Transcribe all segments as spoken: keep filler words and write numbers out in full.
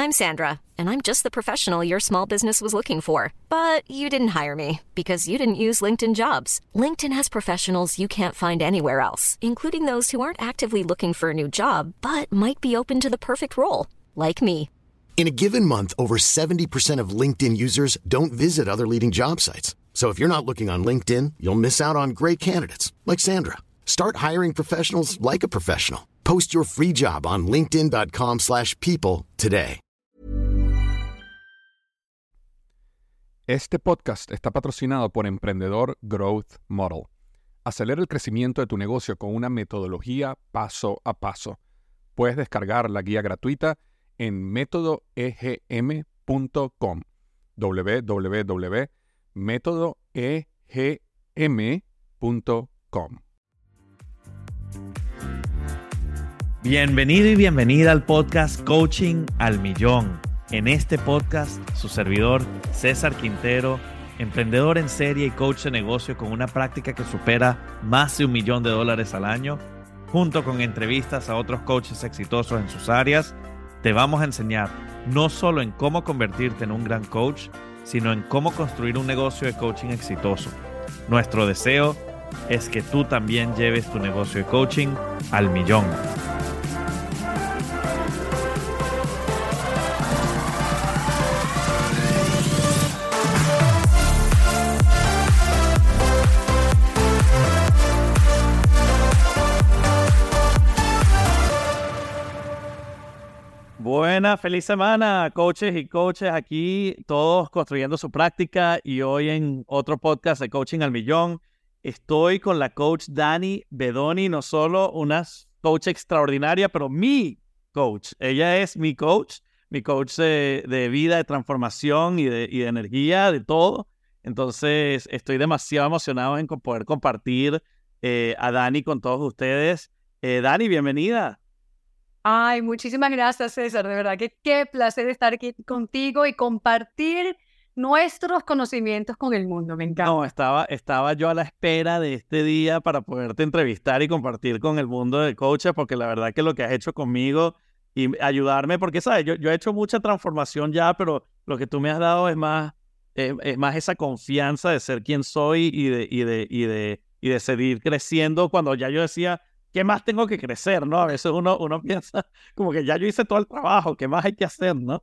I'm Sandra, and I'm just the professional your small business was looking for. But you didn't hire me because you didn't use LinkedIn Jobs. LinkedIn has professionals you can't find anywhere else, including those who aren't actively looking for a new job, but might be open to the perfect role, like me. In a given month, over seventy percent of LinkedIn users don't visit other leading job sites. So if you're not looking on LinkedIn, you'll miss out on great candidates like Sandra. Start hiring professionals like a professional. Post your free job on linkedin dot com slash people today. Este podcast está patrocinado por Emprendedor Growth Model. Acelera el crecimiento de tu negocio con una metodología paso a paso. Puedes descargar la guía gratuita en método e g m punto com. w w w punto método e g m punto com. Bienvenido y bienvenida al podcast Coaching al Millón. En este podcast, su servidor César Quintero, emprendedor en serie y coach de negocio con una práctica que supera más de un millón de dólares al año, junto con entrevistas a otros coaches exitosos en sus áreas, te vamos a enseñar no solo en cómo convertirte en un gran coach, sino en cómo construir un negocio de coaching exitoso. Nuestro deseo es que tú también lleves tu negocio de coaching al millón. Buena, feliz semana, coaches y coaches aquí, todos construyendo su práctica, y hoy en otro podcast de Coaching al Millón estoy con la coach Dani Bedoni, no solo una coach extraordinaria, pero mi coach. Ella es mi coach, mi coach de, de vida, de transformación y de, y de energía, de todo. Entonces estoy demasiado emocionado en poder compartir eh, a Dani con todos ustedes. Eh, Dani, bienvenida. Ay, muchísimas gracias, César. De verdad que qué placer estar aquí contigo y compartir nuestros conocimientos con el mundo. Me encanta. No, estaba, estaba yo a la espera de este día para poderte entrevistar y compartir con el mundo de coaches, porque la verdad que lo que has hecho conmigo y ayudarme, porque sabes, yo, yo he hecho mucha transformación ya, pero lo que tú me has dado es más, es, es más esa confianza de ser quien soy y de, y de, y de, y de seguir creciendo cuando ya yo decía, ¿qué más tengo que crecer, no? A veces uno, uno piensa como que ya yo hice todo el trabajo, ¿qué más hay que hacer, no?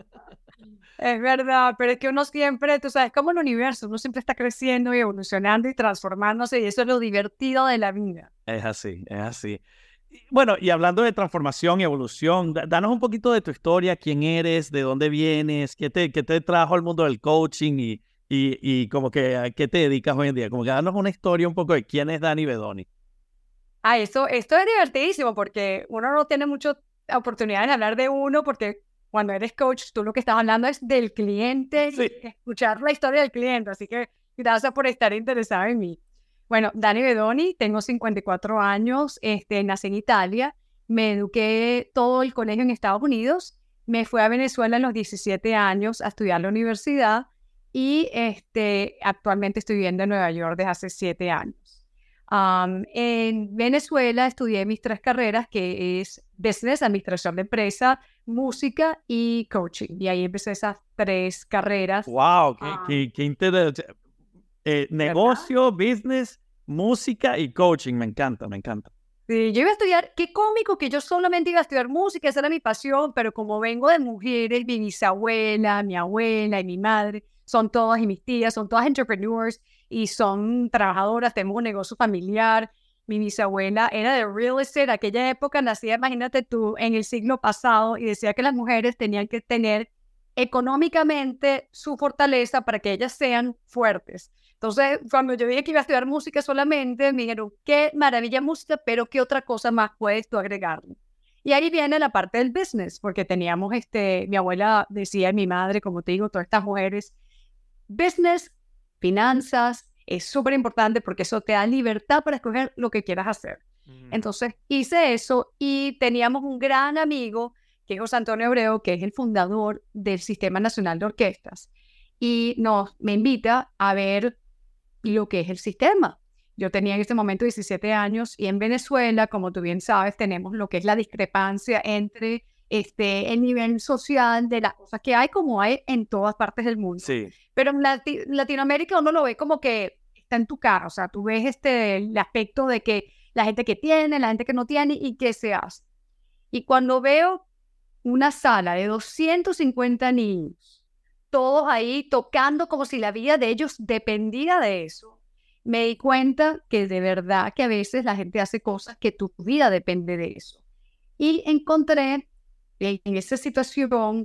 Es verdad, pero es que uno siempre, tú sabes, como el universo, uno siempre está creciendo y evolucionando y transformándose, y eso es lo divertido de la vida. Es así, es así. Bueno, y hablando de transformación y evolución, danos un poquito de tu historia, quién eres, de dónde vienes, qué te, qué te trajo al mundo del coaching y, y, y como que a qué te dedicas hoy en día. Como que danos una historia un poco de quién es Dani Bedoni. Ah, esto, esto es divertidísimo porque uno no tiene mucha oportunidad de hablar de uno, porque cuando eres coach, tú lo que estás hablando es del cliente, sí. Y escuchar la historia del cliente. Así que gracias por estar interesado en mí. Bueno, Dani Bedoni, tengo cincuenta y cuatro años, este, nací en Italia, me eduqué todo el colegio en Estados Unidos, me fui a Venezuela a los diecisiete años a estudiar la universidad y este, actualmente estoy viviendo en Nueva York desde hace siete años. Um, en Venezuela estudié mis tres carreras, que es Business, Administración de Empresa, Música y Coaching. Y ahí empecé esas tres carreras. ¡Wow! ¡Qué, um, qué, qué interesante! Eh, negocio, business, música y coaching. Me encanta, me encanta. Sí, yo iba a estudiar, qué cómico que yo solamente iba a estudiar música, esa era mi pasión, pero como vengo de mujeres, mi bisabuela, mi abuela y mi madre, son todas, y mis tías, son todas entrepreneurs, y son trabajadoras, tenemos un negocio familiar. Mi bisabuela era de real estate, aquella época nacía, imagínate tú, en el siglo pasado, y decía que las mujeres tenían que tener económicamente su fortaleza para que ellas sean fuertes. Entonces, cuando yo dije que iba a estudiar música solamente, me dijeron, qué maravilla música, pero qué otra cosa más puedes tú agregarle. Y ahí viene la parte del business, porque teníamos, este, mi abuela decía, mi madre, como te digo, todas estas mujeres, business, finanzas, es súper importante porque eso te da libertad para escoger lo que quieras hacer. Mm. Entonces hice eso y teníamos un gran amigo que es José Antonio Abreu, que es el fundador del Sistema Nacional de Orquestas, y nos, me invita a ver lo que es el sistema. Yo tenía en ese momento diecisiete años y en Venezuela, como tú bien sabes, tenemos lo que es la discrepancia entre este, el nivel social de las cosas que hay, como hay en todas partes del mundo. Sí. Pero en Lati- Latinoamérica uno lo ve como que está en tu cara, o sea, tú ves este, el aspecto de que la gente que tiene, la gente que no tiene y qué se hace. Y cuando veo una sala de doscientos cincuenta niños, todos ahí tocando como si la vida de ellos dependiera de eso, me di cuenta que de verdad que a veces la gente hace cosas que tu vida depende de eso. Y encontré en, en esa situación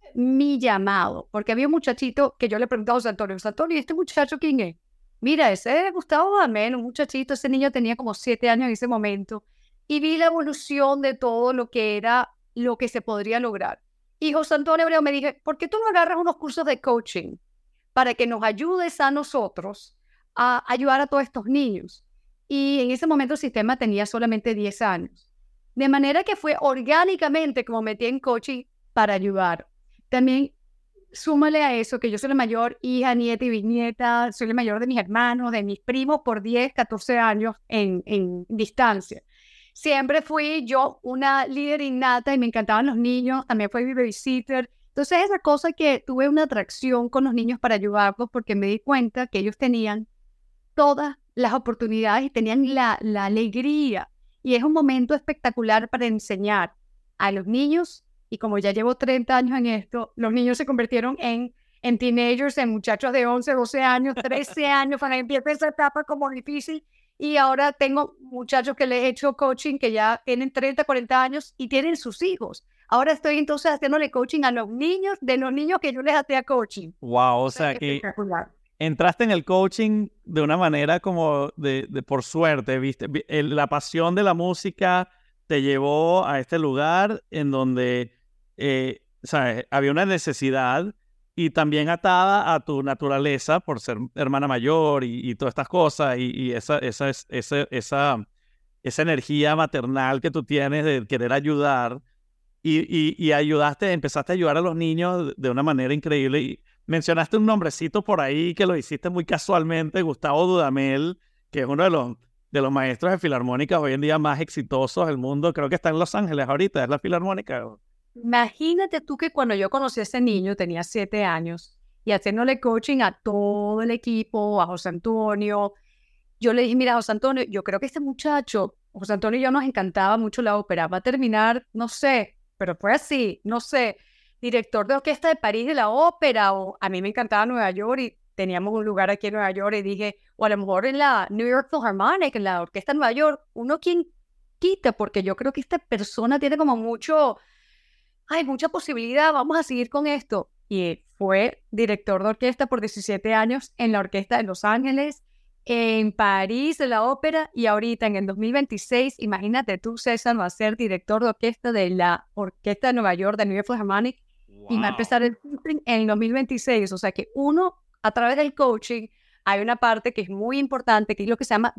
mi llamado, porque había un muchachito que yo le preguntaba a José Antonio, José Antonio, ¿y este muchacho quién es? Mira, ese es Gustavo Dudamel, un muchachito, ese niño tenía como siete años en ese momento, y vi la evolución de todo lo que era, lo que se podría lograr. Y José Antonio Abreu me dije, ¿por qué tú no agarras unos cursos de coaching para que nos ayudes a nosotros a ayudar a todos estos niños? Y en ese momento el sistema tenía solamente diez años. De manera que fue orgánicamente como metí en coaching para ayudar. También súmale a eso que yo soy la mayor hija, nieta y bisnieta, soy la mayor de mis hermanos, de mis primos por diez, catorce años en, en distancia. Siempre fui yo una líder innata y me encantaban los niños, también fui babysitter. Entonces esa cosa que tuve una atracción con los niños para ayudarlos porque me di cuenta que ellos tenían todas las oportunidades y tenían la, la alegría. Y es un momento espectacular para enseñar a los niños. Y como ya llevo treinta años en esto, los niños se convirtieron en, en teenagers, en muchachos de once, doce años, trece años, cuando empieza esa etapa como difícil. Y ahora tengo muchachos que les he hecho coaching que ya tienen treinta, cuarenta años y tienen sus hijos. Ahora estoy entonces haciéndole coaching a los niños, de los niños que yo les hacía coaching. Wow, o sea que entraste en el coaching de una manera como de, de por suerte, ¿viste? El, la pasión de la música te llevó a este lugar en donde eh, ¿sabes? Había una necesidad y también atada a tu naturaleza por ser hermana mayor y, y todas estas cosas y, y esa, esa, esa, esa, esa energía maternal que tú tienes de querer ayudar y, y, y ayudaste, empezaste a ayudar a los niños de una manera increíble. Y mencionaste un nombrecito por ahí que lo hiciste muy casualmente, Gustavo Dudamel, que es uno de los, de los maestros de filarmónica hoy en día más exitosos del mundo. Creo que está en Los Ángeles ahorita, es la filarmónica. Imagínate tú que cuando yo conocí a ese niño, tenía siete años, y haciéndole coaching a todo el equipo, a José Antonio, yo le dije, mira, José Antonio, yo creo que este muchacho, José Antonio y yo nos encantaba mucho la ópera, va a terminar, no sé, pero fue así, no sé, director de orquesta de París de la ópera, o a mí me encantaba Nueva York y teníamos un lugar aquí en Nueva York y dije, o a lo mejor en la New York Philharmonic, en la orquesta de Nueva York, uno quien quita, porque yo creo que esta persona tiene como mucho... hay mucha posibilidad, vamos a seguir con esto. Y fue director de orquesta por diecisiete años en la Orquesta de Los Ángeles, en París, de la ópera, y ahorita en el dos mil veintiséis, imagínate tú, César, va a ser director de orquesta de la Orquesta de Nueva York, de New York Philharmonic, wow. Y va a empezar el coaching en el dos mil veintiséis. O sea que uno, a través del coaching, hay una parte que es muy importante, que es lo que se llama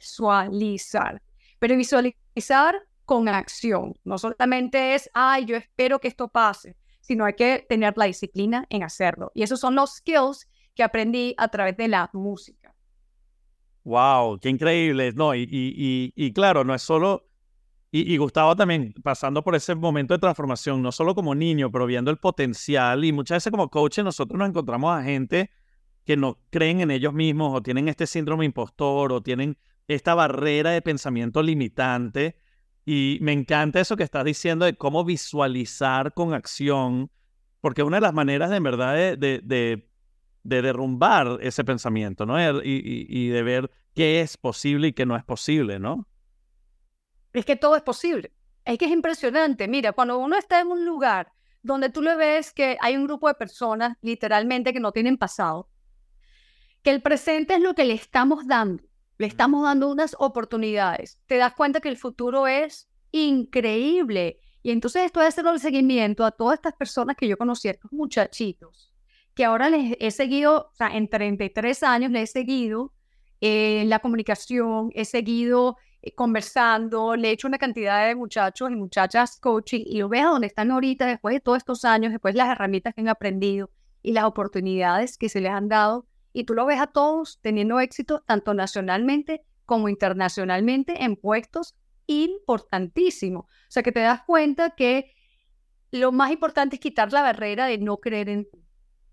visualizar. Pero visualizar con acción. No solamente es, ay, yo espero que esto pase, sino hay que tener la disciplina en hacerlo. Y esos son los skills que aprendí a través de la música. Wow, qué increíble. No, y, y, y, y claro, no es solo... Y, y Gustavo también pasando por ese momento de transformación, no solo como niño, pero viendo el potencial. Y muchas veces como coaches nosotros nos encontramos a gente que no creen en ellos mismos o tienen este síndrome impostor o tienen esta barrera de pensamiento limitante. Y me encanta eso que estás diciendo de cómo visualizar con acción, porque una de las maneras de en verdad de, de, de, de derrumbar ese pensamiento, ¿no? Y, y, y de ver qué es posible y qué no es posible, ¿no? Es que todo es posible. Es que es impresionante. Mira, cuando uno está en un lugar donde tú le ves que hay un grupo de personas, literalmente, que no tienen pasado, que el presente es lo que le estamos dando, le estamos dando unas oportunidades, te das cuenta que el futuro es increíble. Y entonces estoy haciendo el seguimiento a todas estas personas que yo conocí, a estos muchachitos, que ahora les he seguido, o sea, en treinta y tres años les he seguido eh, la comunicación, he seguido eh, conversando, le he hecho una cantidad de muchachos y muchachas coaching, y lo ves a donde están ahorita después de todos estos años, después de las herramientas que han aprendido y las oportunidades que se les han dado. Y tú lo ves a todos teniendo éxito, tanto nacionalmente como internacionalmente, en puestos importantísimos. O sea, que te das cuenta que lo más importante es quitar la barrera de no creer en ti.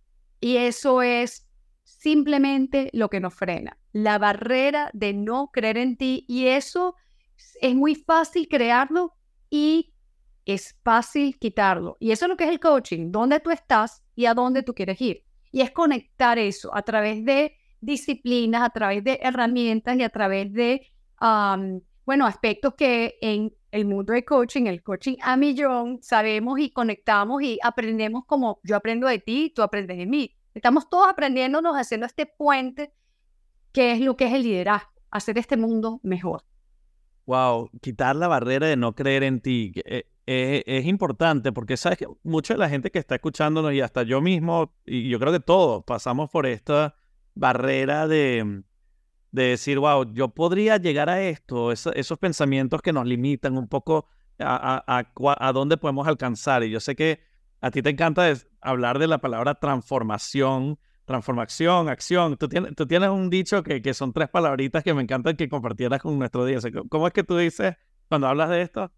Y eso es simplemente lo que nos frena, la barrera de no creer en ti. Y eso es muy fácil crearlo y es fácil quitarlo. Y eso es lo que es el coaching, dónde tú estás y a dónde tú quieres ir. Y es conectar eso a través de disciplinas, a través de herramientas y a través de, um, bueno, aspectos que en el mundo del coaching, el coaching a millón, sabemos y conectamos y aprendemos como yo aprendo de ti, tú aprendes de mí. Estamos todos aprendiéndonos, haciendo este puente que es lo que es el liderazgo, hacer este mundo mejor. Wow, quitar la barrera de no creer en ti eh, eh, es importante porque sabes que mucha de la gente que está escuchándonos y hasta yo mismo, y yo creo que todos pasamos por esta barrera de, de decir, wow, yo podría llegar a esto, eso, esos pensamientos que nos limitan un poco a, a, a, a dónde podemos alcanzar. Y yo sé que a ti te encanta hablar de la palabra transformación, transformación, acción. Tú tienes, tú tienes un dicho que, que son tres palabritas que me encantan que compartieras con nuestro día. ¿Cómo es que tú dices cuando hablas de esto?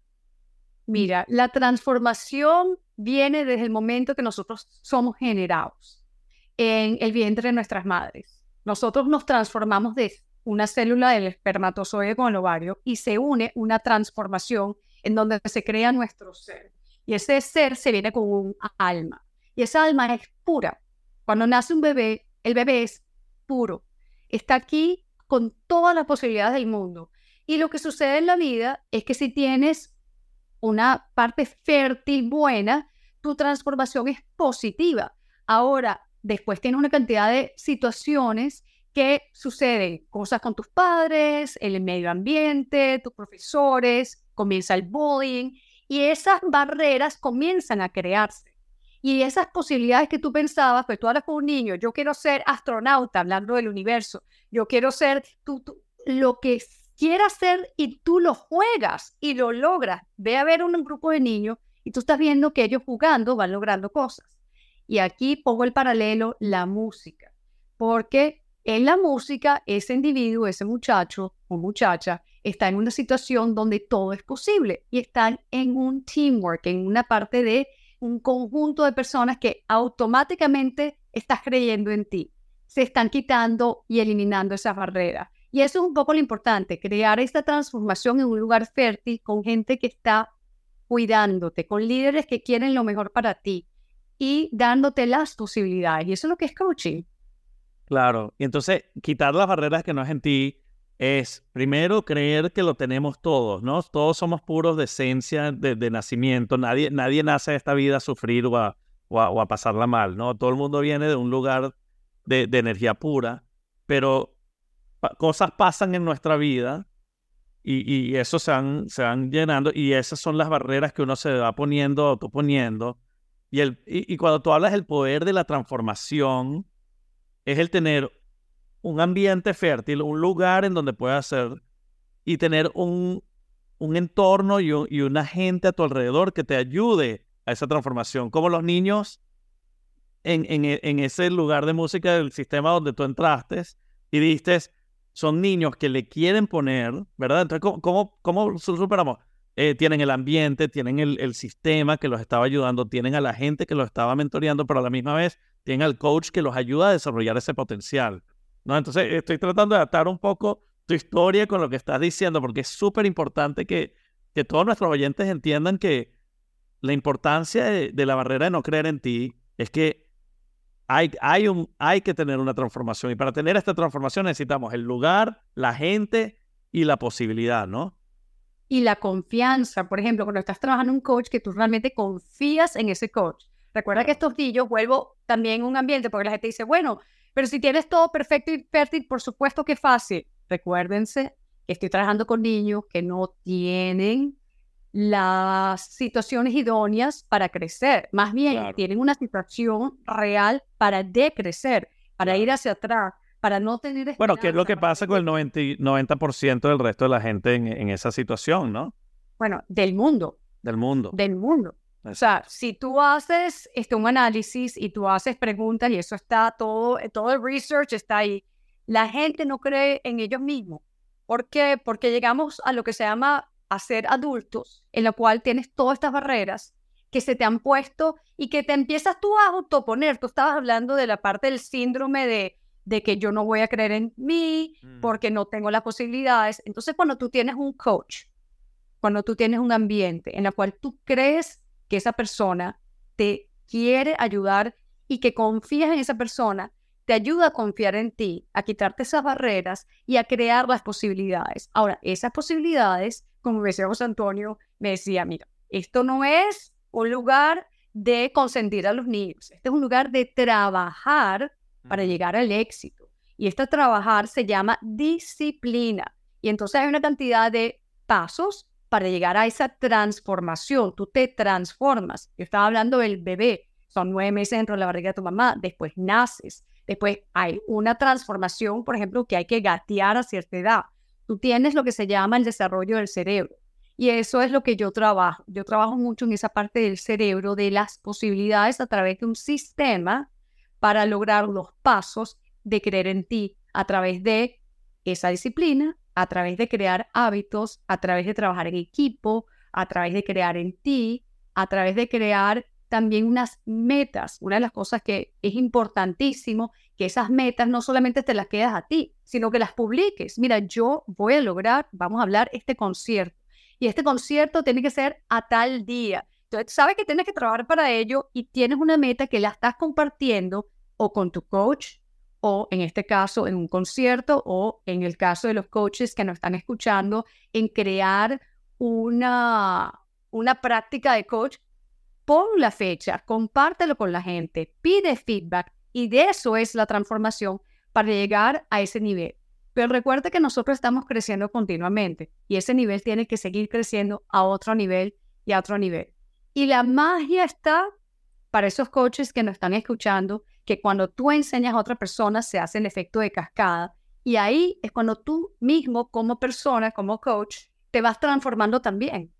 Mira, la transformación viene desde el momento que nosotros somos generados en el vientre de nuestras madres. Nosotros nos transformamos de una célula del espermatozoide con el ovario y se une una transformación en donde se crea nuestro ser. Y ese ser se viene con un alma. Y esa alma es pura. Cuando nace un bebé, el bebé es puro. Está aquí con todas las posibilidades del mundo. Y lo que sucede en la vida es que si tienes una parte fértil buena, tu transformación es positiva. Ahora, después tienes una cantidad de situaciones que suceden, cosas con tus padres, el medio ambiente, tus profesores, comienza el bullying y esas barreras comienzan a crearse. Y esas posibilidades que tú pensabas, pues tú hablas con un niño, yo quiero ser astronauta, hablando del universo, yo quiero ser tú, tú, lo que quieras ser y tú lo juegas y lo logras. Ve a ver un grupo de niños y tú estás viendo que ellos jugando van logrando cosas. Y aquí pongo el paralelo, la música, porque en la música ese individuo, ese muchacho o muchacha está en una situación donde todo es posible y están en un teamwork, en una parte de un conjunto de personas que automáticamente estás creyendo en ti. Se están quitando y eliminando esas barreras. Y eso es un poco lo importante, crear esta transformación en un lugar fértil con gente que está cuidándote, con líderes que quieren lo mejor para ti y dándote las posibilidades. Y eso es lo que es coaching. Claro. Y entonces, quitar las barreras que no es en ti es, primero, creer que lo tenemos todos, ¿no? Todos somos puros de esencia, de, de nacimiento. Nadie, nadie nace a esta vida a sufrir o a, o, a, o a pasarla mal, ¿no? Todo el mundo viene de un lugar de, de energía pura, pero pa- cosas pasan en nuestra vida y, y eso se van, se van llenando y esas son las barreras que uno se va poniendo, autoponiendo. Y, el, y, y cuando tú hablas del poder de la transformación, es el tener un ambiente fértil, un lugar en donde puedas hacer y tener un, un entorno y, un, y una gente a tu alrededor que te ayude a esa transformación. Como los niños en, en, en ese lugar de música del sistema donde tú entraste y diste, son niños que le quieren poner, ¿verdad? Entonces, ¿cómo, cómo, cómo superamos? Eh, tienen el ambiente, tienen el, el sistema que los estaba ayudando, tienen a la gente que los estaba mentoreando, pero a la misma vez tienen al coach que los ayuda a desarrollar ese potencial, ¿no? Entonces, estoy tratando de adaptar un poco tu historia con lo que estás diciendo, porque es súper importante que, que todos nuestros oyentes entiendan que la importancia de, de la barrera de no creer en ti es que hay, hay, un, hay que tener una transformación. Y para tener esta transformación necesitamos el lugar, la gente y la posibilidad, ¿no? Y la confianza, por ejemplo, cuando estás trabajando en un coach, que tú realmente confías en ese coach. Recuerda que estos días vuelvo también a un ambiente, porque la gente dice, bueno, pero si tienes todo perfecto y fértil, por supuesto que es fácil. Recuérdense que estoy trabajando con niños que no tienen las situaciones idóneas para crecer. Más bien, Claro. tienen una situación real para decrecer, para Claro. ir hacia atrás, para no tener Bueno, ¿qué es lo esperanza, que para pasa con el noventa, noventa por ciento del resto de la gente en, en esa situación, ¿no? Bueno, del mundo, Del mundo. del mundo. O sea, si tú haces este, un análisis y tú haces preguntas y eso está todo, todo el research está ahí, la gente no cree en ellos mismos. ¿Por qué? Porque llegamos a lo que se llama a ser adultos, en lo cual tienes todas estas barreras que se te han puesto y que te empiezas tú a autoponer. Tú estabas hablando de la parte del síndrome de, de que yo no voy a creer en mí porque no tengo las posibilidades. Entonces, cuando tú tienes un coach, cuando tú tienes un ambiente en el cual tú crees que esa persona te quiere ayudar y que confías en esa persona, te ayuda a confiar en ti, a quitarte esas barreras y a crear las posibilidades. Ahora, esas posibilidades, como me decía José Antonio, me decía, mira, esto no es un lugar de consentir a los niños, este es un lugar de trabajar para llegar al éxito. Y este trabajar se llama disciplina. Y entonces hay una cantidad de pasos para llegar a esa transformación. Tú te transformas. Yo estaba hablando del bebé. Son nueve meses dentro de la barriga de tu mamá. Después naces. Después hay una transformación, por ejemplo, que hay que gatear a cierta edad. Tú tienes lo que se llama el desarrollo del cerebro. Y eso es lo que yo trabajo. Yo trabajo mucho en esa parte del cerebro, de las posibilidades a través de un sistema para lograr los pasos de creer en ti a través de esa disciplina, a través de crear hábitos, a través de trabajar en equipo, a través de crear en ti, a través de crear también unas metas. Una de las cosas que es importantísimo, que esas metas no solamente te las quedas a ti, sino que las publiques. Mira, yo voy a lograr, vamos a hablar, este concierto. Y este concierto tiene que ser a tal día. Entonces, sabes que tienes que trabajar para ello y tienes una meta que la estás compartiendo o con tu coach, o en este caso en un concierto, o en el caso de los coaches que nos están escuchando, en crear una, una práctica de coach. Pon la fecha, compártelo con la gente, pide feedback y de eso es la transformación para llegar a ese nivel. Pero recuerda que nosotros estamos creciendo continuamente y ese nivel tiene que seguir creciendo a otro nivel y a otro nivel. Y la magia está para esos coaches que nos están escuchando, que cuando tú enseñas a otra persona se hace el efecto de cascada y ahí es cuando tú mismo como persona, como coach, te vas transformando también.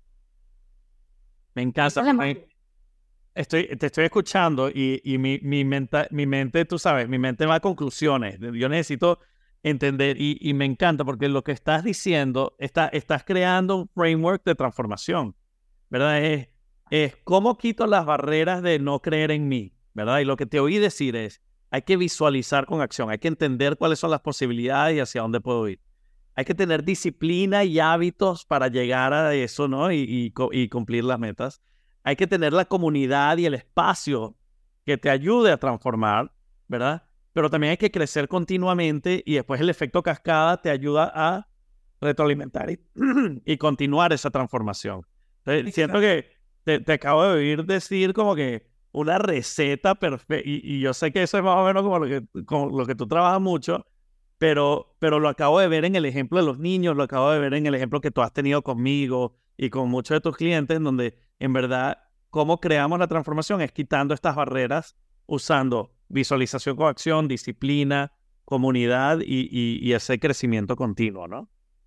Me encanta. Me, estoy, te estoy escuchando y, y mi, mi, mente, mi mente, tú sabes, mi mente va a conclusiones. Yo necesito entender y, y me encanta porque lo que estás diciendo, está, estás creando un framework de transformación, ¿verdad? Es, es cómo quito las barreras de no creer en mí, ¿verdad? Y lo que te oí decir es, hay que visualizar con acción, hay que entender cuáles son las posibilidades y hacia dónde puedo ir. Hay que tener disciplina y hábitos para llegar a eso, ¿no? Y, y, y cumplir las metas. Hay que tener la comunidad y el espacio que te ayude a transformar, ¿verdad? Pero también hay que crecer continuamente y después el efecto cascada te ayuda a retroalimentar y, y continuar esa transformación. Entonces, siento que te, te acabo de oír decir como que una receta perfecta y, y yo sé que eso es más o menos como lo que, como lo que tú trabajas mucho, Pero, pero lo acabo de ver en el ejemplo de los niños, lo acabo de ver en el ejemplo que tú has tenido conmigo y con muchos de tus clientes, en donde en verdad cómo creamos la transformación es quitando estas barreras, usando visualización con acción, disciplina, comunidad y, y, y ese crecimiento continuo, ¿no?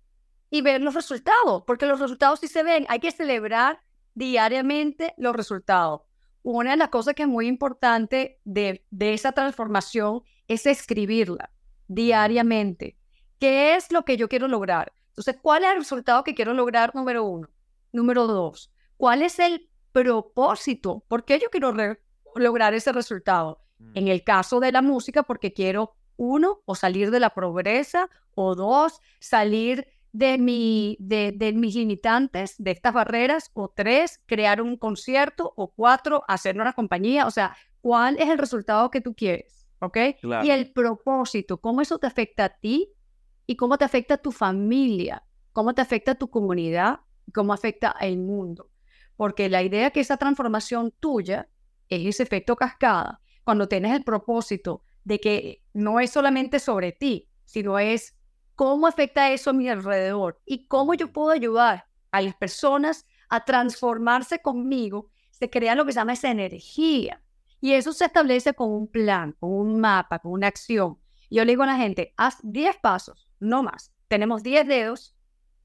Y ver los resultados, porque los resultados sí se ven. Hay que celebrar diariamente los resultados. Una de las cosas que es muy importante de, de esa transformación es escribirla diariamente. ¿Qué es lo que yo quiero lograr? Entonces, ¿cuál es el resultado que quiero lograr? Número uno. Número dos, ¿cuál es el propósito? ¿Por qué yo quiero re- lograr ese resultado? Mm. En el caso de la música, porque quiero, uno, o salir de la pobreza, o dos, salir de, mi, de, de mis limitantes, de estas barreras, o tres, crear un concierto, o cuatro, hacer una compañía. O sea, ¿cuál es el resultado que tú quieres? ¿Ok? Claro. Y el propósito, cómo eso te afecta a ti y cómo te afecta a tu familia, cómo te afecta a tu comunidad, cómo afecta al mundo. Porque la idea que esa transformación tuya es ese efecto cascada. Cuando tienes el propósito de que no es solamente sobre ti, sino es cómo afecta eso a mi alrededor y cómo yo puedo ayudar a las personas a transformarse conmigo, se crea lo que se llama esa energía. Y eso se establece con un plan, con un mapa, con una acción. Yo le digo a la gente, haz diez pasos, no más. Tenemos diez dedos,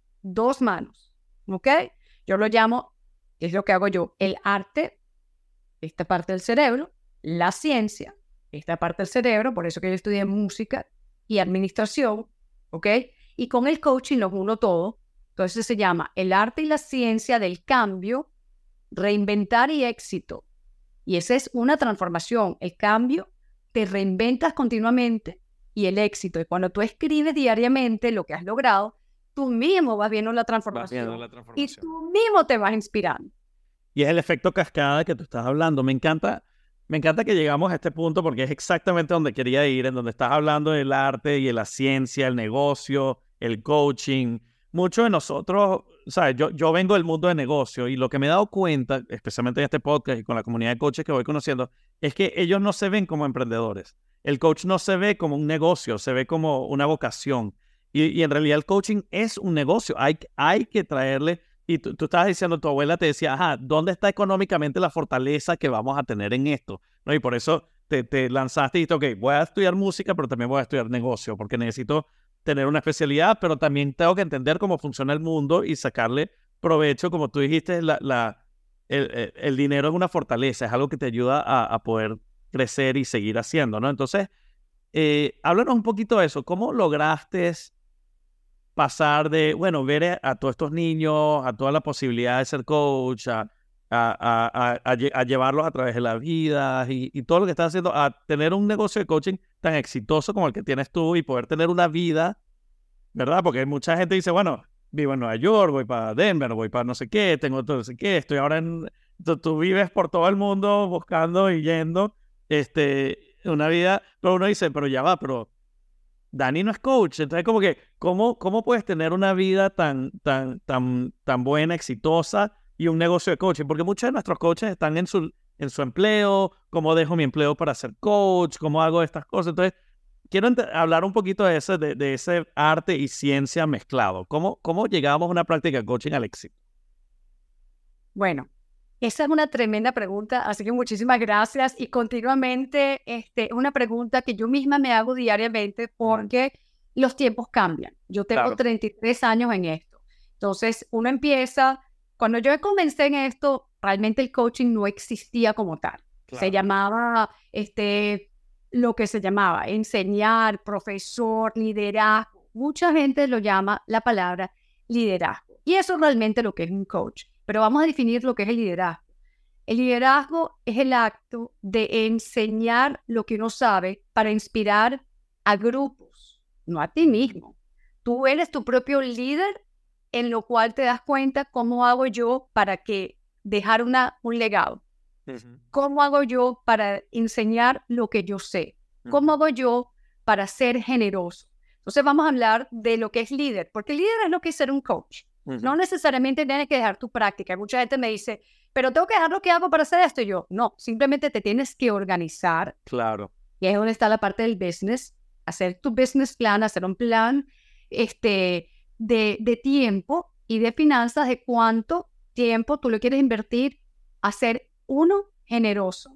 dos manos, ¿ok? Yo lo llamo, es lo que hago yo, el arte, esta parte del cerebro, la ciencia, esta parte del cerebro, por eso que yo estudié música y administración, ¿ok? Y con el coaching los uno todo. Entonces se llama el arte y la ciencia del cambio reinventar y éxito. Y esa es una transformación. El cambio, te reinventas continuamente y el éxito. Y cuando tú escribes diariamente lo que has logrado, tú mismo vas viendo la transformación. Vas viendo la transformación. Y tú mismo te vas inspirando. Y es el efecto cascada que tú estás hablando. Me encanta, me encanta que llegamos a este punto porque es exactamente donde quería ir, en donde estás hablando del arte y de la ciencia, el negocio, el coaching. Muchos de nosotros, ¿sabes? Yo, yo vengo del mundo de negocio y lo que me he dado cuenta, especialmente en este podcast y con la comunidad de coaches que voy conociendo, es que ellos no se ven como emprendedores. El coach no se ve como un negocio, se ve como una vocación. Y, y en realidad el coaching es un negocio. Hay, hay que traerle... Y tú, tú estabas diciendo, tu abuela te decía, ajá, ¿dónde está económicamente la fortaleza que vamos a tener en esto? ¿No? Y por eso te, te lanzaste y dijiste, ok, voy a estudiar música, pero también voy a estudiar negocio, porque necesito tener una especialidad, pero también tengo que entender cómo funciona el mundo y sacarle provecho, como tú dijiste, la, la, el, el, el dinero es una fortaleza, es algo que te ayuda a, a poder crecer y seguir haciendo, ¿no? Entonces, eh, háblanos un poquito de eso. ¿Cómo lograste pasar de, bueno, ver a todos estos niños, a toda la posibilidad de ser coach, a, a, a, a, a llevarlos a través de la vida y, y todo lo que estás haciendo, a tener un negocio de coaching tan exitoso como el que tienes tú y poder tener una vida, ¿verdad? Porque mucha gente dice, bueno, vivo en Nueva York, voy para Denver, voy para no sé qué, tengo todo no sé qué, estoy ahora en... Tú, tú vives por todo el mundo buscando y yendo este, una vida, pero uno dice, pero ya va, pero Dani no es coach. Entonces, como que, ¿cómo, cómo puedes tener una vida tan, tan, tan, tan buena, exitosa y un negocio de coaching? Porque muchos de nuestros coaches están en su, en su empleo. ¿Cómo dejo mi empleo para ser coach? ¿Cómo hago estas cosas? Entonces, quiero hablar un poquito de ese, de, de ese arte y ciencia mezclado. ¿Cómo, cómo llegamos a una práctica de coaching al éxito? Bueno, esa es una tremenda pregunta, así que muchísimas gracias. Y continuamente, este, es una pregunta que yo misma me hago diariamente porque los tiempos cambian. Yo tengo Claro. treinta y tres años en esto. Entonces, uno empieza, cuando yo comencé en esto, realmente el coaching no existía como tal. Claro. Se llamaba, este, lo que se llamaba, enseñar, profesor, liderazgo. Mucha gente lo llama la palabra liderazgo. Y eso es realmente lo que es un coach. Pero vamos a definir lo que es el liderazgo. El liderazgo es el acto de enseñar lo que uno sabe para inspirar a grupos, no a ti mismo. Tú eres tu propio líder, en lo cual te das cuenta cómo hago yo para que dejar una, un legado. Uh-huh. ¿Cómo hago yo para enseñar lo que yo sé? ¿Cómo hago yo para ser generoso? Entonces vamos a hablar de lo que es líder, porque el líder es lo que es ser un coach. Uh-huh. No necesariamente tienes que dejar tu práctica. Mucha gente me dice, pero tengo que dejar lo que hago para hacer esto. Y yo, no, simplemente te tienes que organizar. Claro. Y ahí es donde está la parte del business. Hacer tu business plan, hacer un plan este, de, de tiempo y de finanzas, de cuánto tiempo tú le quieres invertir a ser, uno, generoso,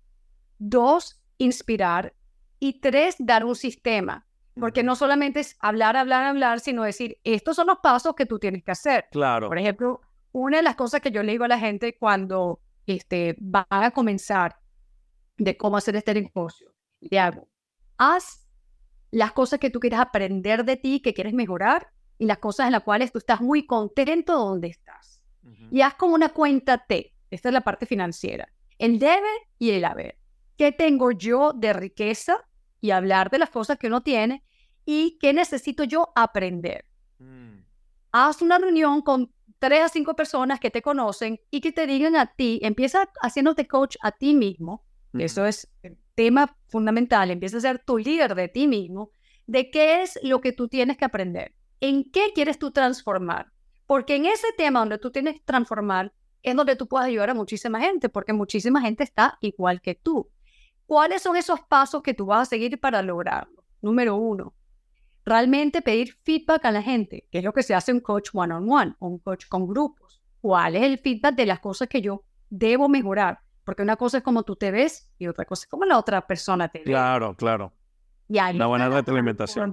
dos, inspirar y tres, dar un sistema. Porque no solamente es hablar, hablar, hablar, sino decir, estos son los pasos que tú tienes que hacer. Claro. Por ejemplo, una de las cosas que yo le digo a la gente cuando este, van a comenzar de cómo hacer este negocio, le hago, haz las cosas que tú quieres aprender de ti, que quieres mejorar, y las cosas en las cuales tú estás muy contento donde estás. Uh-huh. Y haz como una cuenta T. Esta es la parte financiera. El debe y el haber. ¿Qué tengo yo de riqueza? Y hablar de las cosas que uno tiene y qué necesito yo aprender. Mm. Haz una reunión con tres a cinco personas que te conocen y que te digan a ti, empieza haciéndote coach a ti mismo, mm. eso es el tema fundamental, empieza a ser tu líder de ti mismo, de qué es lo que tú tienes que aprender, en qué quieres tú transformar, porque en ese tema donde tú tienes que transformar es donde tú puedes ayudar a muchísima gente, porque muchísima gente está igual que tú. ¿Cuáles son esos pasos que tú vas a seguir para lograrlo? Número uno, realmente pedir feedback a la gente, que es lo que se hace un coach one-on-one o un coach con grupos. ¿Cuál es el feedback de las cosas que yo debo mejorar? Porque una cosa es como tú te ves y otra cosa es como la otra persona te ve. Claro, claro. Y hay una buena retroalimentación.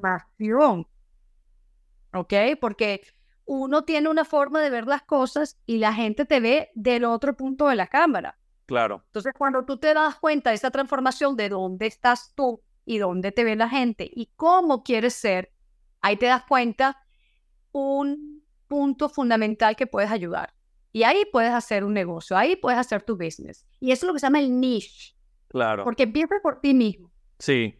¿Ok? Porque uno tiene una forma de ver las cosas y la gente te ve del otro punto de la cámara. Claro. Entonces, cuando tú te das cuenta de esa transformación de dónde estás tú y dónde te ve la gente y cómo quieres ser, ahí te das cuenta un punto fundamental que puedes ayudar. Y ahí puedes hacer un negocio, ahí puedes hacer tu business. Y eso es lo que se llama el niche. Claro. Porque empieza por ti mismo. Sí.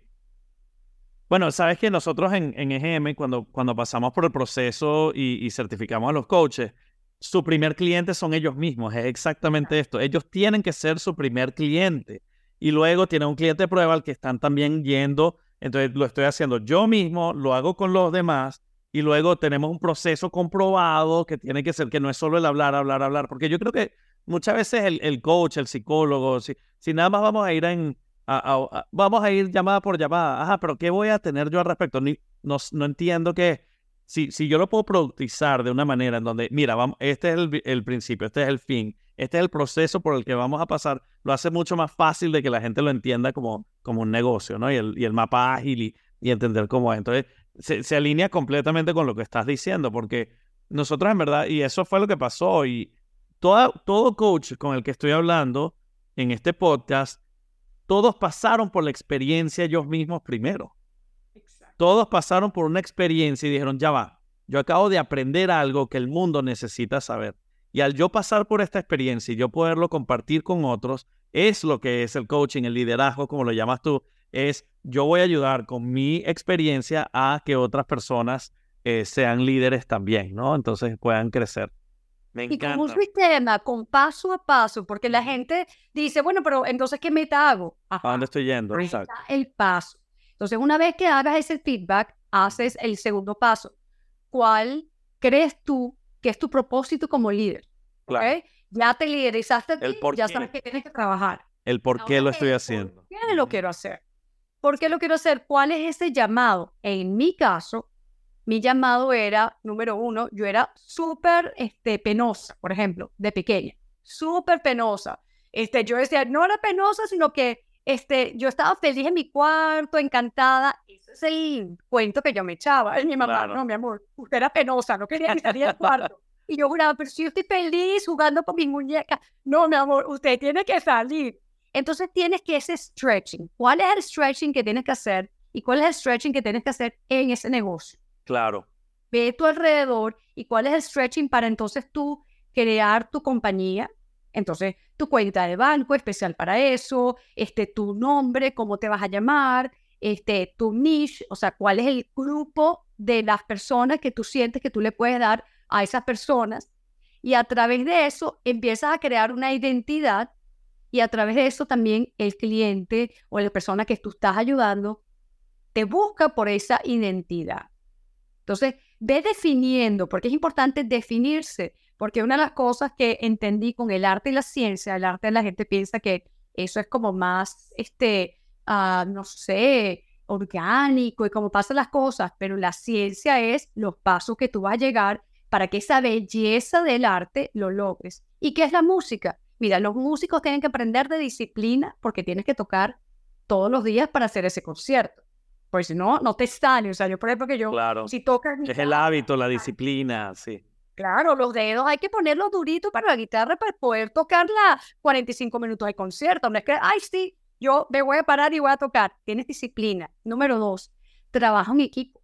Bueno, sabes que nosotros en, en E G M, cuando, cuando pasamos por el proceso y, y certificamos a los coaches, su primer cliente son ellos mismos. Es exactamente esto. Ellos tienen que ser su primer cliente. Y luego tienen un cliente de prueba al que están también yendo. Entonces lo estoy haciendo yo mismo, lo hago con los demás. Y luego tenemos un proceso comprobado que tiene que ser, que no es solo el hablar, hablar, hablar. Porque yo creo que muchas veces el, el coach, el psicólogo, si, si nada más vamos a ir en... A, a, a, vamos a ir llamada por llamada. Ajá, pero ¿qué voy a tener yo al respecto? Ni, no, no entiendo que si, si yo lo puedo productizar de una manera en donde, mira, vamos, este es el, el principio, este es el fin, este es el proceso por el que vamos a pasar, lo hace mucho más fácil de que la gente lo entienda como, como un negocio, ¿no? Y el, y el mapa ágil y, y entender cómo es. Entonces, se, se alinea completamente con lo que estás diciendo, porque nosotros en verdad, y eso fue lo que pasó, y toda, todo coach con el que estoy hablando en este podcast, todos pasaron por la experiencia ellos mismos primero. Exacto. Todos pasaron por una experiencia y dijeron, ya va, yo acabo de aprender algo que el mundo necesita saber. Y al yo pasar por esta experiencia y yo poderlo compartir con otros, es lo que es el coaching, el liderazgo, como lo llamas tú, es yo voy a ayudar con mi experiencia a que otras personas eh, sean líderes también, ¿no? Entonces puedan crecer. Me encanta. Y como un sistema, con paso a paso, porque la gente dice, bueno, pero entonces, ¿qué meta hago? Ajá. ¿A dónde estoy yendo? Ahí Exacto. está el paso. Entonces, una vez que hagas ese feedback, haces el segundo paso. ¿Cuál crees tú que es tu propósito como líder? Claro. ¿Okay? Ya te liderizaste, El por ya qué. sabes que tienes que trabajar. El por qué Ahora, lo estoy el haciendo. ¿Por qué lo quiero hacer? ¿Por qué lo quiero hacer? ¿Cuál es ese llamado? En mi caso, mi llamado era, número uno, yo era súper este, penosa, por ejemplo, de pequeña. Súper penosa. Este, yo decía, no era penosa, sino que este, yo estaba feliz en mi cuarto, encantada. Ese es el cuento que yo me echaba. Y mi mamá, Claro. no, mi amor, usted era penosa, no quería ni salir del cuarto. Y yo juraba, pero si yo estoy feliz jugando con mis muñecas. No, mi amor, usted tiene que salir. Entonces tienes que ese stretching. ¿Cuál es el stretching que tienes que hacer? ¿Y cuál es el stretching que tienes que hacer en ese negocio? Claro. Ve a tu alrededor y cuál es el stretching para entonces tú crear tu compañía. Entonces, tu cuenta de banco especial para eso, este, tu nombre, cómo te vas a llamar, este, tu niche, o sea, cuál es el grupo de las personas que tú sientes que tú le puedes dar a esas personas. Y a través de eso empiezas a crear una identidad y a través de eso también el cliente o la persona que tú estás ayudando te busca por esa identidad. Entonces, ve definiendo, porque es importante definirse, porque una de las cosas que entendí con el arte y la ciencia, el arte la gente piensa que eso es como más, este, uh, no sé, orgánico y cómo pasan las cosas, pero la ciencia es los pasos que tú vas a llegar para que esa belleza del arte lo logres. ¿Y qué es la música? Mira, los músicos tienen que aprender de disciplina porque tienes que tocar todos los días para hacer ese concierto. Pues si no, no te sale. O sea, yo por ejemplo que yo, Claro. si tocas... Es el hábito, la disciplina, sí. Claro, los dedos hay que ponerlos duritos para la guitarra para poder tocarla cuarenta y cinco minutos de concierto. No es que, ay, sí, yo me voy a parar y voy a tocar. Tienes disciplina. Número dos, trabaja en equipo.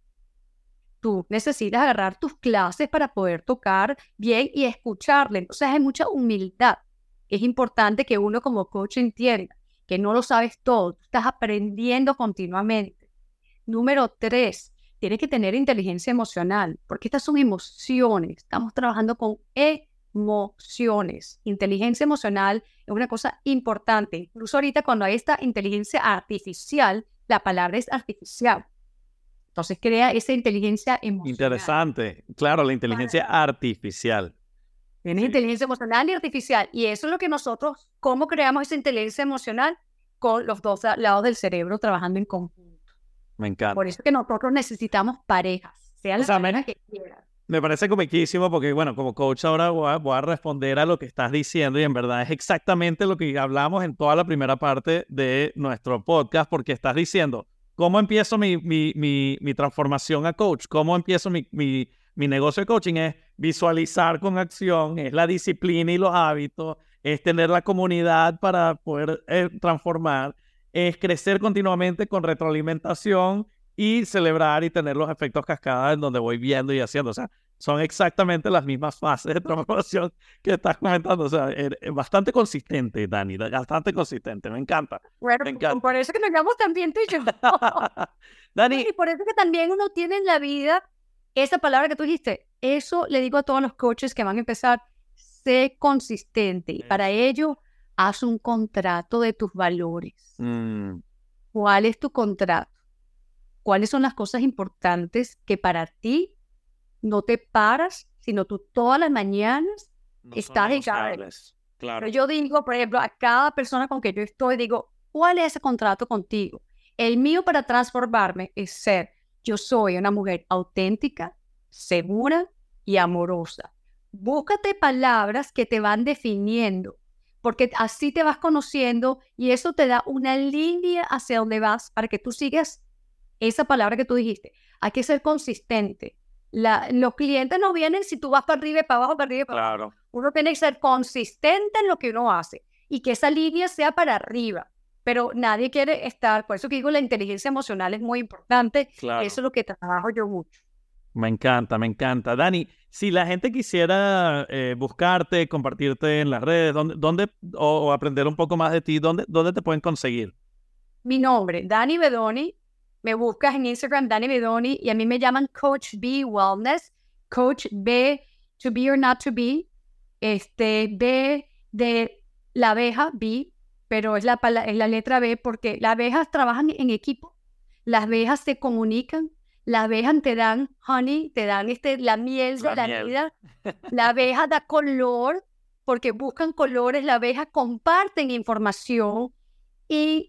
Tú necesitas agarrar tus clases para poder tocar bien y escucharle. Entonces hay mucha humildad. Es importante que uno como coach entienda que no lo sabes todo. Tú estás aprendiendo continuamente. Número tres, tienes que tener inteligencia emocional, porque estas son emociones. Estamos trabajando con emociones. Inteligencia emocional es una cosa importante. Incluso ahorita cuando hay esta inteligencia artificial, la palabra es artificial. Entonces crea esa inteligencia emocional. Interesante. Claro, la inteligencia Para... artificial. Tienes sí. inteligencia emocional y artificial. Y eso es lo que nosotros, ¿cómo creamos esa inteligencia emocional? Con los dos lados del cerebro trabajando en conjunto. Me encanta. Por eso que nosotros necesitamos parejas, sea la o sea, pareja me, que quieran. Me parece comiquísimo porque, bueno, como coach ahora voy a, voy a responder a lo que estás diciendo y en verdad es exactamente lo que hablamos en toda la primera parte de nuestro podcast porque estás diciendo, ¿cómo empiezo mi, mi, mi, mi transformación a coach? ¿Cómo empiezo mi, mi, mi negocio de coaching? Es visualizar con acción, es la disciplina y los hábitos, es tener la comunidad para poder eh, transformar, es crecer continuamente con retroalimentación y celebrar y tener los efectos cascada en donde voy viendo y haciendo. O sea, son exactamente las mismas fases de transformación que estás comentando. O sea, es bastante consistente, Dani, bastante consistente. Me encanta. Bueno, me encanta. Por eso que nos llevamos tan bien tú y yo. Dani. Y por eso que también uno tiene en la vida esa palabra que tú dijiste. Eso le digo a todos los coaches que van a empezar. Sé consistente. Y para ello, haz un contrato de tus valores. Mm. ¿Cuál es tu contrato? ¿Cuáles son las cosas importantes que para ti no te paras, sino tú todas las mañanas No estás en cada... Claro. Pero yo digo, por ejemplo, a cada persona con que yo estoy, digo, ¿cuál es ese contrato contigo? El mío para transformarme es ser, yo soy una mujer auténtica, segura y amorosa. Búscate palabras que te van definiendo, porque así te vas conociendo y eso te da una línea hacia donde vas para que tú sigas esa palabra que tú dijiste. Hay que ser consistente. La, los clientes no vienen si tú vas para arriba y para abajo, para arriba y para Claro. abajo. Uno tiene que ser consistente en lo que uno hace y que esa línea sea para arriba. Pero nadie quiere estar, por eso que digo, la inteligencia emocional es muy importante. Claro. Eso es lo que trabajo yo mucho. Me encanta, me encanta. Dani, si la gente quisiera eh, buscarte, compartirte en las redes, ¿dónde, dónde o, o aprender un poco más de ti, ¿dónde, dónde te pueden conseguir? Mi nombre, Dani Bedoni. Me buscas en Instagram, Dani Bedoni, y a mí me llaman Coach B Wellness. Coach B, to be or not to be. Este, B de la abeja, B, pero es la, es la letra B porque las abejas trabajan en equipo. Las abejas se comunican. Las abejas te dan honey, te dan este, la miel de la, la miel. vida. La abeja da color porque buscan colores. La abeja comparten información y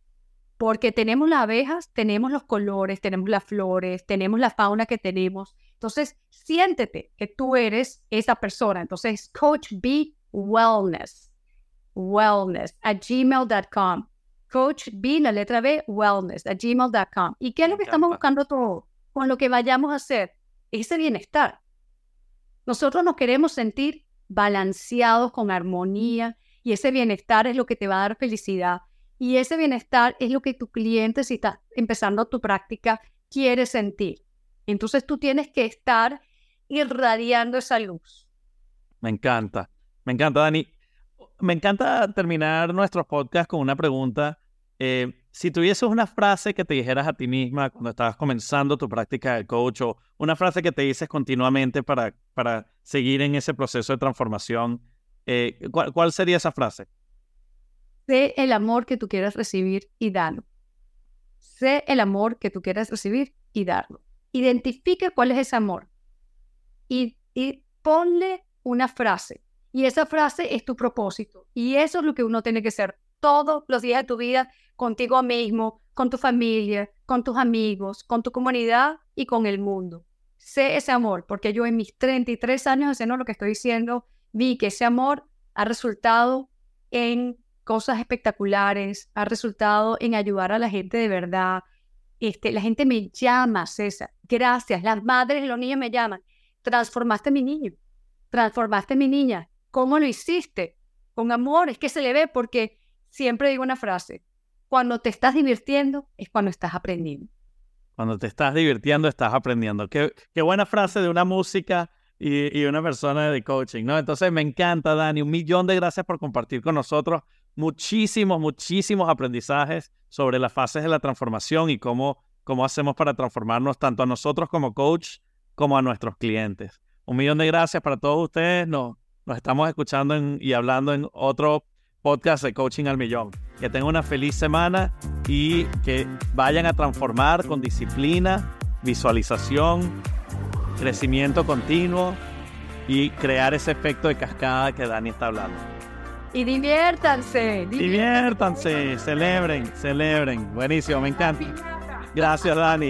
porque tenemos las abejas, tenemos los colores, tenemos las flores, tenemos la fauna que tenemos. Entonces, siéntete que tú eres esa persona. Entonces, Coach B Wellness, wellness, a gmail punto com. Coach B, la letra B, wellness, a gmail punto com. ¿Y qué es lo que estamos buscando todo? Con lo que vayamos a hacer, ese bienestar. Nosotros nos queremos sentir balanceados, con armonía, y ese bienestar es lo que te va a dar felicidad. Y ese bienestar es lo que tu cliente, si está empezando tu práctica, quiere sentir. Entonces tú tienes que estar irradiando esa luz. Me encanta, me encanta, Dani. Me encanta terminar nuestros podcasts con una pregunta. Eh, si tuvieses una frase que te dijeras a ti misma cuando estabas comenzando tu práctica de coach, o una frase que te dices continuamente para, para seguir en ese proceso de transformación, eh, ¿cuál, ¿cuál sería esa frase? Sé el amor que tú quieras recibir y dalo. Sé el amor que tú quieras recibir y darlo. Identifica cuál es ese amor y, y ponle una frase. Y esa frase es tu propósito. Y eso es lo que uno tiene que hacer todos los días de tu vida, contigo mismo, con tu familia, con tus amigos, con tu comunidad y con el mundo. Sé ese amor, porque yo en mis treinta y tres años haciendo lo que estoy diciendo, vi que ese amor ha resultado en cosas espectaculares, ha resultado en ayudar a la gente de verdad. Este, la gente me llama, César, gracias, las madres y los niños me llaman, transformaste a mi niño, transformaste a mi niña, ¿cómo lo hiciste? Con amor, es que se le ve, porque siempre digo una frase, cuando te estás divirtiendo es cuando estás aprendiendo. Cuando te estás divirtiendo estás aprendiendo. Qué, qué buena frase de una música y, y una persona de coaching, ¿no? Entonces me encanta, Dani, un millón de gracias por compartir con nosotros muchísimos, muchísimos aprendizajes sobre las fases de la transformación y cómo, cómo hacemos para transformarnos tanto a nosotros como coach como a nuestros clientes. Un millón de gracias para todos ustedes. Nos, nos estamos escuchando en, y hablando en otro podcast de Coaching al Millón. Que tengan una feliz semana y que vayan a transformar con disciplina, visualización, crecimiento continuo y crear ese efecto de cascada que Dani está hablando. Y diviértanse. Diviértanse, diviértanse, celebren, celebren. Buenísimo, me encanta. Gracias, Dani.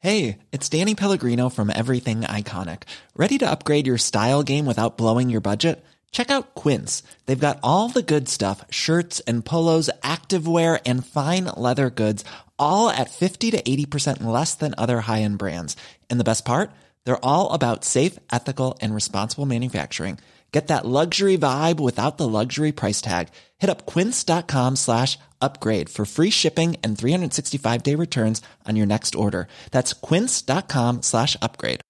Hey, it's Danny Pellegrino from Everything Iconic. Ready to upgrade your style game without blowing your budget? Check out Quince. They've got all the good stuff, shirts and polos, activewear, and fine leather goods, all at fifty to eighty percent less than other high-end brands. And the best part? They're all about safe, ethical, and responsible manufacturing. Get that luxury vibe without the luxury price tag. Hit up quince.com slash upgrade for free shipping and three sixty-five day returns on your next order. That's quince.com slash upgrade.